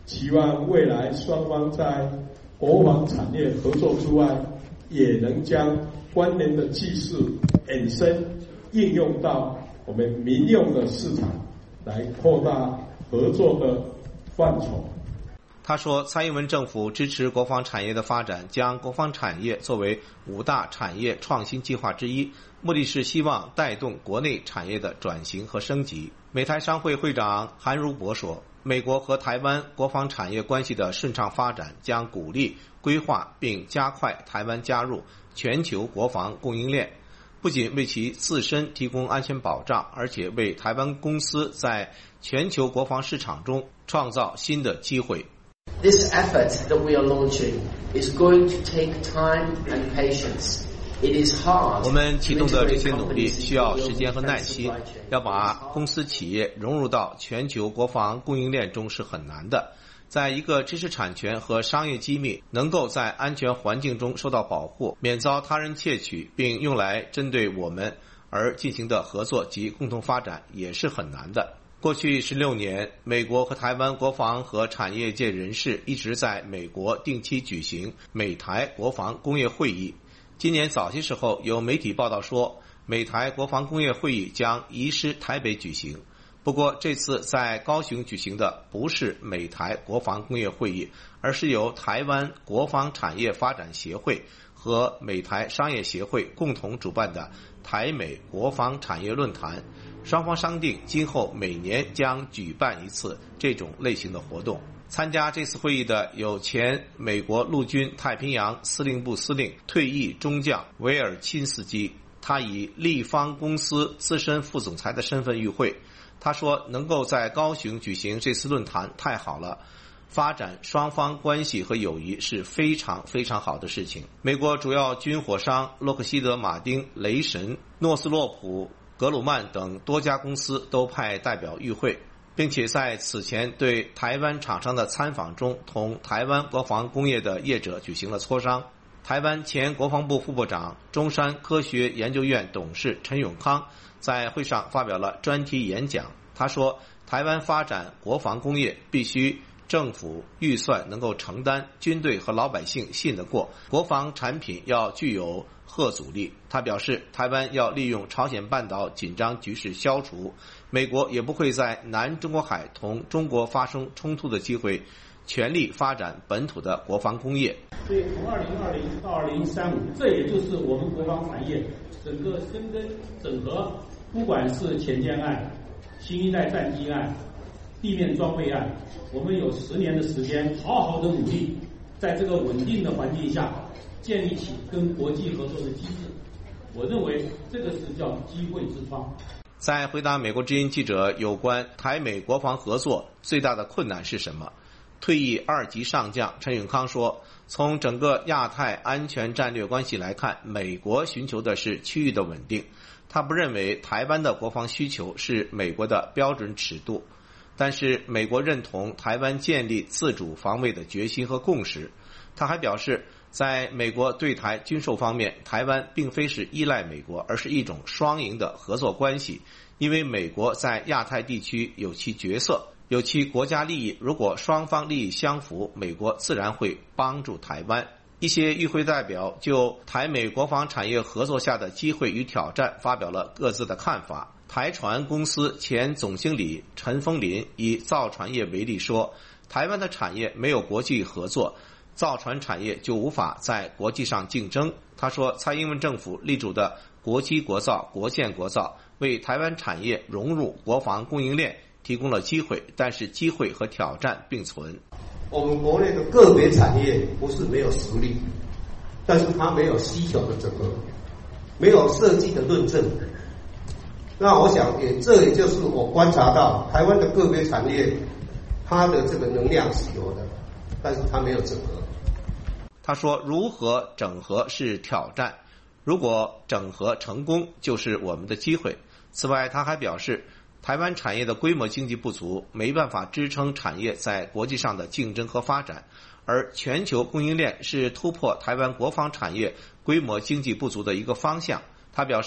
期望未来双方在国防产业合作之外，也能将关联的技术衍生应用到我们民用的市场，来扩大合作的范畴。 他说，蔡英文政府支持国防产业的发展，将国防产业作为五大产业创新计划之一，目的是希望带动国内产业的转型和升级。美台商会会长韩如博说，美国和台湾国防产业关系的顺畅发展将鼓励、规划并加快台湾加入全球国防供应链，不仅为其自身提供安全保障，而且为台湾公司在全球国防市场中创造新的机会。 This effort that we are launching is going to take time and patience. It is hard. 我们启动的这些努力需要时间和耐心，要把公司企业融入到全球国防供应链中是很难的。在一个知识产权和商业机密能够在安全环境中受到保护，免遭他人窃取，并用来针对我们而进行的合作及共同发展也是很难的。过去十六年，美国和台湾国防和产业界人士一直在美国定期举行美台国防工业会议。今年早些时候，有媒体报道说，美台国防工业会议将移师台北举行。不过，这次在高雄举行的不是美台国防工业会议，而是由台湾国防产业发展协会和美台商业协会共同主办的台美国防产业论坛。双方商定今后每年将举办一次这种类型的活动。参加这次会议的有前美国陆军太平洋司令部司令退役中将维尔钦斯基，他以立方公司资深副总裁的身份与会。他说，能够在高雄举行这次论坛太好了，发展双方关系和友谊是非常非常好的事情。美国主要军火商洛克希德马丁、雷神、诺斯洛普、格鲁曼等多家公司都派代表与会，并且在此前对台湾厂商的参访中，同台湾国防工业的业者举行了磋商。台湾前国防部副部长、中山科学研究院董事陈永康在会上发表了专题演讲。他说，台湾发展国防工业必须政府预算能够承担，军队和老百姓信得过，国防产品要具有贺阻力。他表示，台湾要利用朝鲜半岛紧张局势消除，美国也不会在南中国海同中国发生冲突的机会，全力发展本土的国防工业。 所以从二零二零到二零三五，这也就是我们国防产业整个深耕整合，不管是潜舰案、新一代战机案、地面装备案，我们有十年的时间，好好的努力，在这个稳定的环境下，建立起跟国际合作的机制。我认为这个是叫机会之窗。 在回答美国之音记者有关台美国防合作最大的困难是什么，退役二级上将陈永康说，从整个亚太安全战略关系来看，美国寻求的是区域的稳定。他不认为台湾的国防需求是美国的标准尺度，但是美国认同台湾建立自主防卫的决心和共识。他还表示，在美国对台军售方面，台湾并非是依赖美国，而是一种双赢的合作关系，因为美国在亚太地区有其角色，有其国家利益，如果双方利益相符，美国自然会帮助台湾。一些与会代表就台美国防产业合作下的机会与挑战发表了各自的看法。台船公司前总经理陈丰林以造船业为例说，台湾的产业没有国际合作，造船产业就无法在国际上竞争。他说，蔡英文政府力主的国机国造、国建国造，为台湾产业融入国防供应链提供了机会，但是机会和挑战并存。 我们国内的个别产业不是没有实力，但是它没有需求的整合，没有设计的论证。那我想也这也就是我观察到台湾的个别产业，它的这个能量是有的，但是它没有整合。 他说，如何整合是挑战，如果整合成功就是我们的机会。此外，他还表示，台湾产业的规模经济不足，没办法支撑产业在国际上的竞争和发展，而全球供应链是突破台湾国防产业规模经济不足的一个方向。他表示，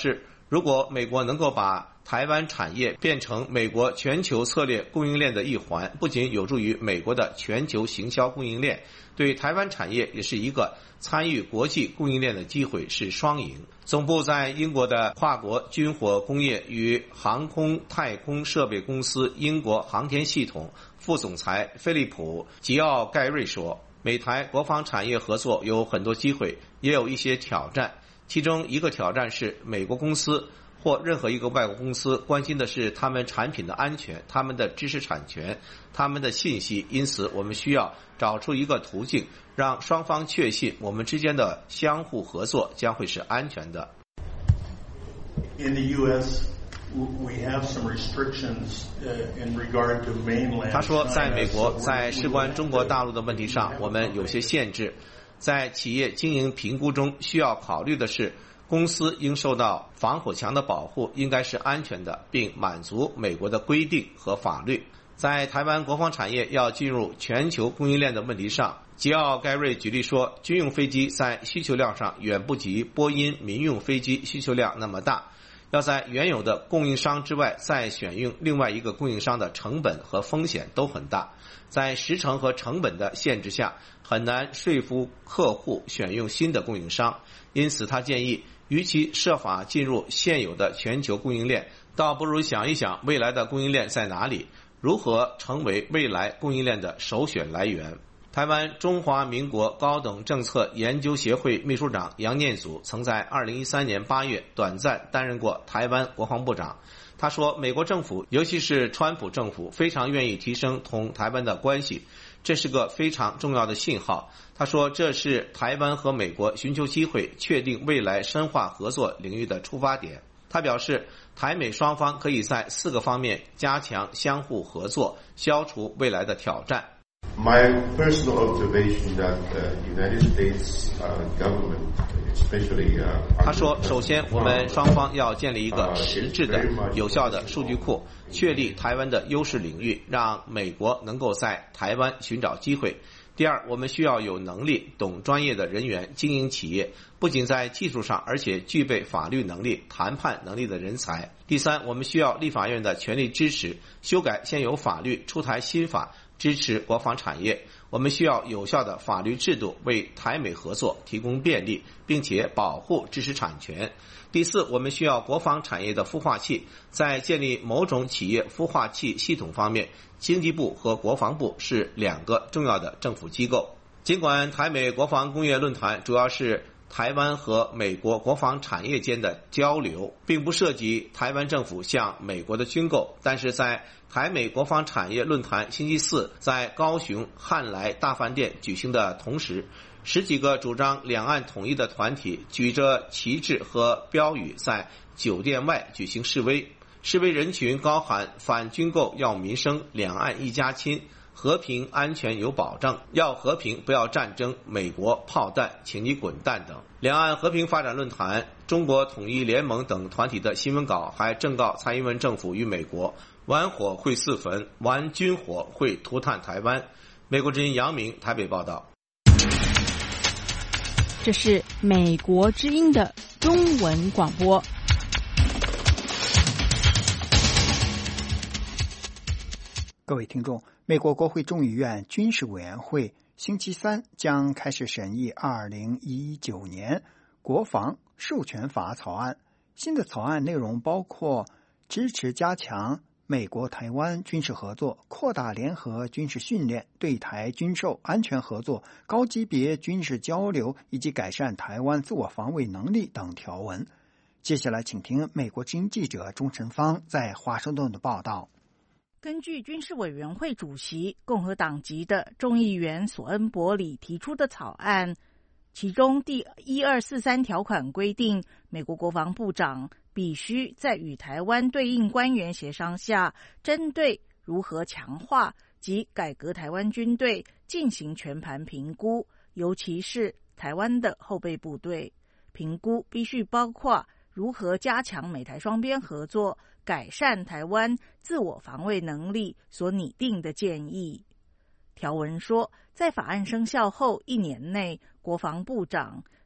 如果美国能够把台湾产业变成美国全球策略供应链的一环，不仅有助于美国的全球行销供应链，对台湾产业也是一个参与国际供应链的机会，是双赢。总部在英国的跨国军火工业与航空太空设备公司英国航天系统副总裁菲利普·吉奥盖瑞说，美台国防产业合作有很多机会，也有一些挑战。其中一个挑战是美国公司或任何一个外国公司关心的是他们产品的安全、他们的知识产权、他们的信息，因此我们需要找出一个途径，让双方确信我们之间的相互合作将会是安全的。 In the U S, we have some restrictions in regard to mainland. 他说，在美国，在事关中国大陆的问题上，我们有些限制。在企业经营评估中，需要考虑的是，公司应受到防火墙的保护，应该是安全的，并满足美国的规定和法律。在台湾国防产业要进入全球供应链的问题上，吉奥盖瑞举例说，军用飞机在需求量上远不及波音民用飞机需求量那么大，要在原有的供应商之外再选用另外一个供应商的成本和风险都很大，在时程和成本的限制下，很难说服客户选用新的供应商。因此他建议，与其设法进入现有的全球供应链，倒不如想一想未来的供应链在哪里，如何成为未来供应链的首选来源。台湾中华民国高等政策研究协会秘书长杨念祖曾在二零一三年八月短暂担任过台湾国防部长。他说，美国政府，尤其是川普政府，非常愿意提升同台湾的关系，这是个非常重要的信号。他说，这是台湾和美国寻求机会确定未来深化合作领域的出发点。他表示，台美双方可以在四个方面加强相互合作，消除未来的挑战。 My personal observation that the United States government, especially, 他说，首先我们双方要建立一个实质的、有效的数据库，确立台湾的优势领域，让美国能够在台湾寻找机会。第二，我们需要有能力、懂专业的人员经营企业，不仅在技术上，而且具备法律能力、谈判能力的人才。第三，我们需要立法院的全力支持，修改现有法律，出台新法，支持国防产业。我们需要有效的法律制度，为台美合作提供便利，并且保护知识产权。第四，我们需要国防产业的孵化器。在建立某种企业孵化器系统方面，经济部和国防部是两个重要的政府机构。尽管台美国防工业论坛主要是台湾和美国国防产业间的交流，并不涉及台湾政府向美国的军购，但是在台美国防产业论坛星期四在高雄汉来大饭店举行的同时，十几个主张两岸统一的团体举着旗帜和标语在酒店外举行示威，示威人群高喊反军购要民生，两岸一家亲，和平安全有保障，要和平不要战争，美国炮弹请你滚蛋等。两岸和平发展论坛、中国统一联盟等团体的新闻稿还正告蔡英文政府与美国，玩火会四焚，玩军火会涂炭台湾。美国之音杨明台北报道。 这是美国之音的中文广播。 各位听众，美国国会众议院军事委员会星期三将开始审议二零一九年国防授权法草案。新的草案内容包括支持加强美国台湾军事合作，扩大联合军事训练，对台军售安全合作，高级别军事交流，以及改善台湾自我防卫能力等条文。接下来请听美国之音记者钟晨芳在华盛顿的报道。 根据军事委员会主席共和党籍的众议员索恩伯里提出的草案，其中第一二四三条款规定，美国国防部长必须在与台湾对应官员协商下，针对如何强化及改革台湾军队进行全盘评估，尤其是台湾的后备部队。评估必须包括如何加强美台双边合作，改善台湾自我防卫能力所拟定的建议。条文说，在法案生效后一年内，国防部长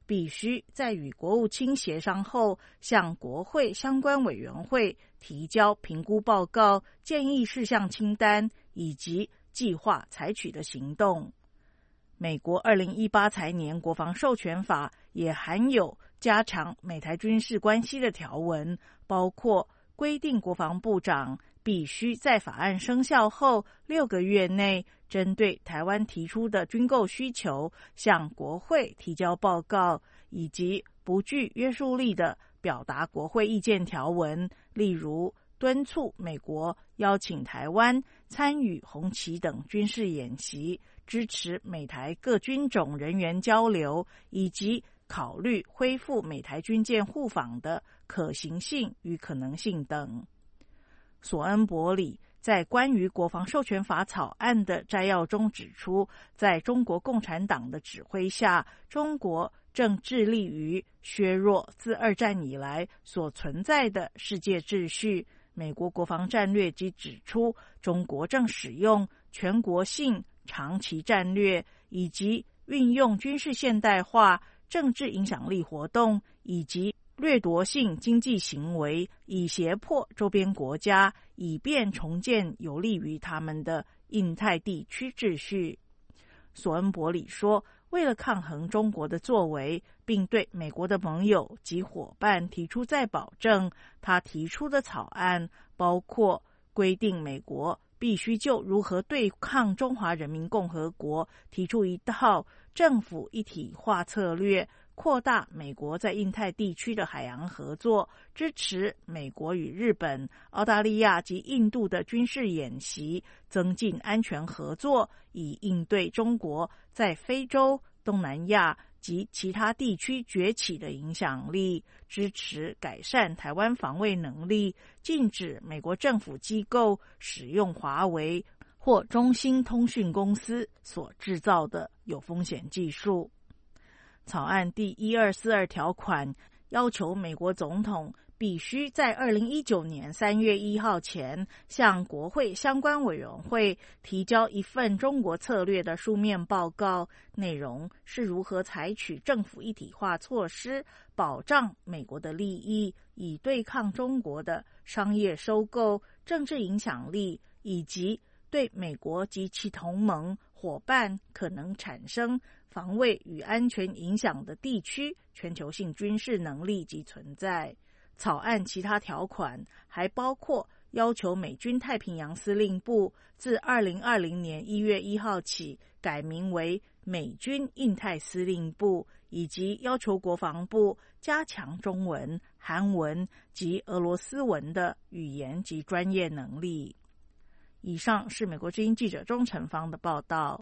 必须在与国务卿协商后，向国会相关委员会提交评估报告、建议事项清单以及计划采取的行动。美国二零一八财年国防授权法也含有加强美台军事关系的条文，包括规定国防部长必须在法案生效后六个月内，针对台湾提出的军购需求向国会提交报告，以及不具约束力的表达国会意见条文，例如敦促美国邀请台湾参与红旗等军事演习，支持美台各军种人员交流，以及考虑恢复美台军舰互访的可行性与可能性等。索恩伯里在关于国防授权法草案的摘要中指出，在中国共产党的指挥下，中国正致力于削弱自二战以来所存在的世界秩序。美国国防战略即指出，中国正使用全国性长期战略以及运用军事现代化、政治影响力活动以及掠夺性经济行为，以胁迫周边国家，以便重建有利于他们的印太地区秩序。索恩伯里说，为了抗衡中国的作为，并对美国的盟友及伙伴提出再保证，他提出的草案包括规定美国必须就如何对抗中华人民共和国提出一套政府一体化策略，扩大美国在印太地区的海洋合作，支持美国与日本、澳大利亚及印度的军事演习，增进安全合作，以应对中国在非洲、东南亚及其他地区崛起的影响力，支持改善台湾防卫能力，禁止美国政府机构使用华为或中兴通讯公司所制造的有风险技术。草案第一二四二条款要求美国总统必须在二零一九年三月一号前向国会相关委员会提交一份中国策略的书面报告，内容是如何采取政府一体化措施，保障美国的利益，以对抗中国的商业收购、政治影响力，以及对美国及其同盟伙伴可能产生防卫与安全影响的地区全球性军事能力及存在。草案其他条款还包括要求美军太平洋司令部自二零二零年一月一号起改名为美军印太司令部，以及要求国防部加强中文、韩文及俄罗斯文的语言及专业能力。以上是美国之音记者钟成芳的报道。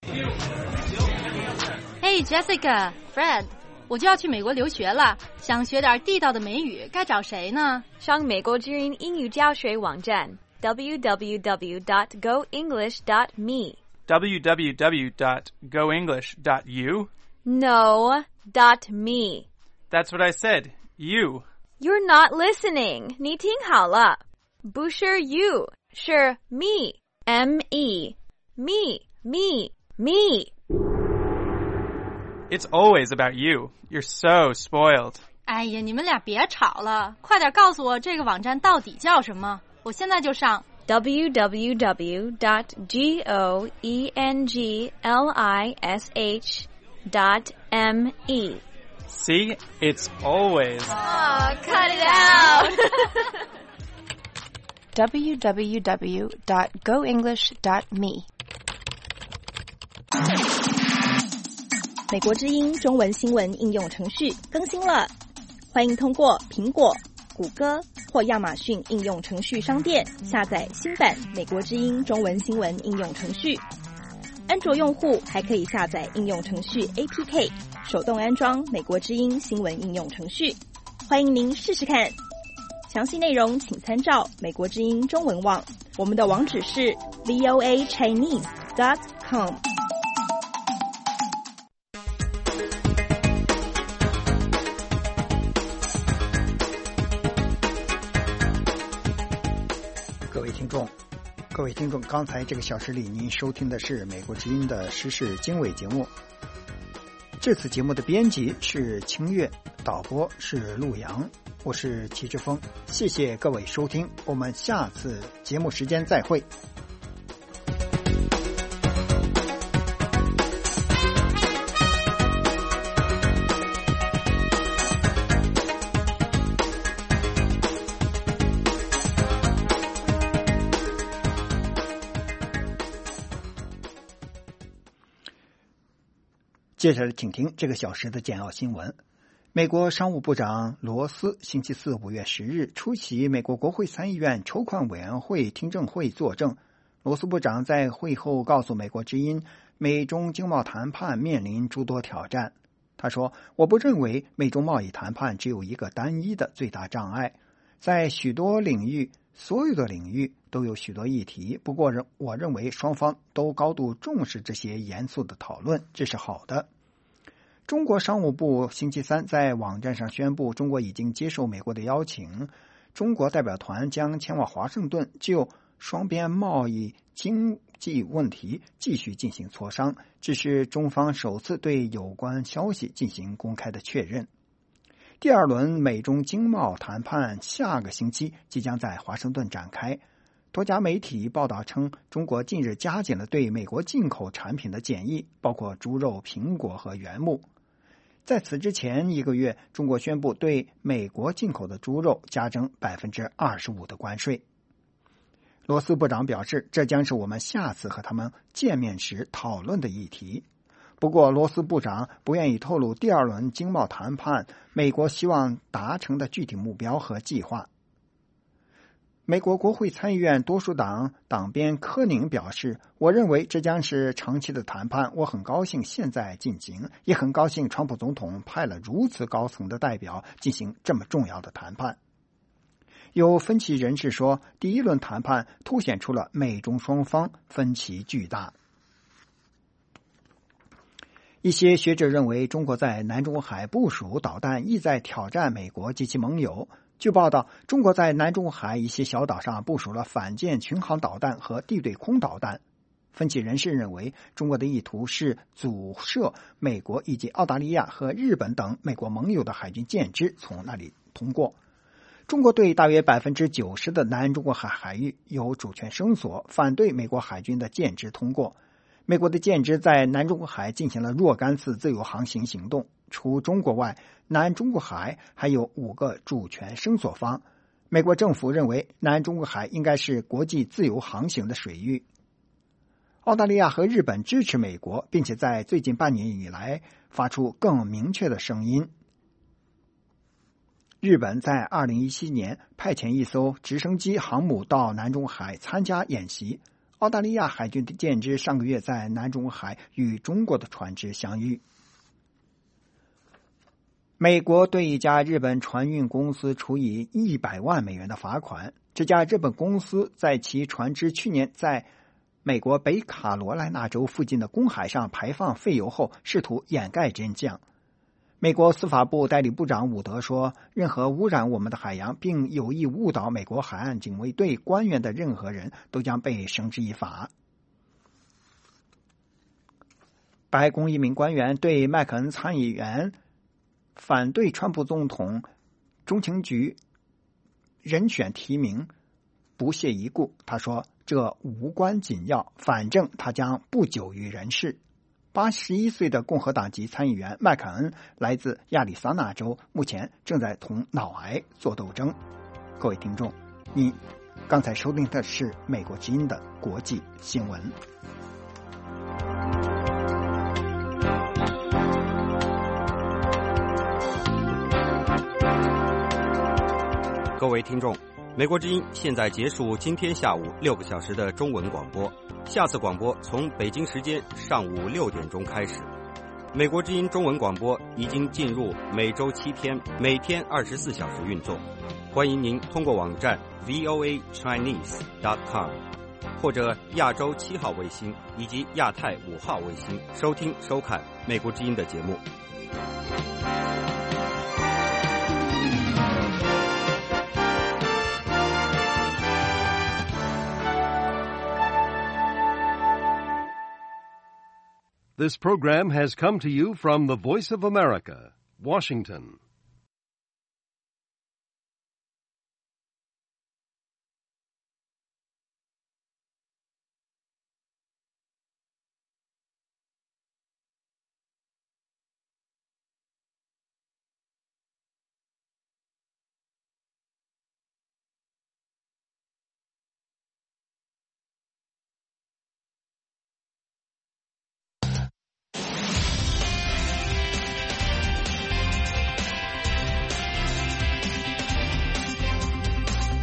Hey Jessica, Fred， 我就要去美国留学了，想学点地道的美语，该找谁呢？ 上美国之音英语教学网站 double-u double-u double-u dot go english dot me double-u double-u double-u dot go english dot u No, dot me. That's what I said. You. You're not listening. 你听好了，不是 you， 是 me. M-E. Me. Me. Me. It's always about you. You're so spoiled. 哎呀，你们俩别吵了，快点告诉我这个网站到底叫什么，我现在就上。 double-u double-u double-u dot go english dot me. See? It's always. Oh, cut it out. double-u double-u double-u dot go english dot me. 美国之音中文新闻应用程序更新了，欢迎通过苹果、谷歌或亚马逊应用程序商店下载新版美国之音中文新闻应用程序。安卓用户还可以下载应用程序 A P K， 手动安装美国之音新闻应用程序。欢迎您试试看。详细内容请参照美国之音中文网，我们的网址是 v o a chinese dot com。 各位听众，各位听众，刚才这个小时里您收听的是美国之音的时事经纬节目。 这次节目的编辑是清月，导播是陆阳，我是齐志峰，谢谢各位收听，我们下次节目时间再会。接下来请听这个小时的简要新闻。美国商务部长罗斯星期四五月十日出席美国国会参议院筹款委员会听证会作证。罗斯部长在会后告诉美国之音，美中经贸谈判面临诸多挑战。他说，我不认为美中贸易谈判只有一个单一的最大障碍，在许多领域，所有的领域都有许多议题，不过我认为双方都高度重视这些严肃的讨论，这是好的。中国商务部星期三在网站上宣布，中国已经接受美国的邀请，中国代表团将前往华盛顿，就双边贸易经济问题继续进行磋商，这是中方首次对有关消息进行公开的确认。第二轮美中经贸谈判下个星期即将在华盛顿展开。多家媒体报道称，中国近日加紧了对美国进口产品的检疫，包括猪肉、苹果和原木。在此之前一个月，中国宣布对美国进口的猪肉加征 百分之二十五 的关税。罗斯部长表示，这将是我们下次和他们见面时讨论的议题。不过，罗斯部长不愿意透露第二轮经贸谈判美国希望达成的具体目标和计划。美国国会参议院多数党党鞭柯宁表示，我认为这将是长期的谈判，我很高兴现在进行，也很高兴川普总统派了如此高层的代表进行这么重要的谈判。有分析人士说，第一轮谈判凸显出了美中双方分歧巨大。一些学者认为，中国在南中国海部署导弹意在挑战美国及其盟友。据报道，中国在南中国海一些小岛上部署了反舰巡航导弹和地对空导弹。分析人士认为，中国的意图是阻塞美国以及澳大利亚和日本等美国盟友的海军舰只从那里通过。中国对大约 百分之九十 的南中国海海域有主权声索，反对美国海军的舰只通过。美国的舰只在南中国海进行了若干次自由航行行动。除中国外，南中国海还有五个主权声索方。美国政府认为南中国海应该是国际自由航行的水域。澳大利亚和日本支持美国，并且在最近半年以来发出更明确的声音。日本在二零一七年派遣一艘直升机航母到南中国海参加演习。澳大利亚海军的舰只上个月在南中国海与中国的船只相遇。美国对一家日本船运公司处以一百万美元的罚款。这家日本公司在其船只去年在美国北卡罗来纳州附近的公海上排放废油后，试图掩盖真相。美国司法部代理部长伍德说，任何污染我们的海洋并有意误导美国海岸警卫队官员的任何人都将被绳之以法。白宫一名官员对麦肯参议员反对川普总统中情局人选提名不屑一顾。他说，这无关紧要，反正他将不久于人世。八十一岁的共和党籍参议员麦肯恩来自亚利桑那州，目前正在同脑癌做斗争。各位听众，你刚才收听的是美国之音的国际新闻。 各位听众，美国之音现在结束今天下午六个小时的中文广播，下次广播从北京时间上午六点钟开始。美国之音中文广播已经进入每周七天，每天二十四小时运作。欢迎您通过网站 v o a chinese dot com 或者亚洲七号卫星以及亚太五号卫星收听收看美国之音的节目。 This program has come to you from the Voice of America, Washington.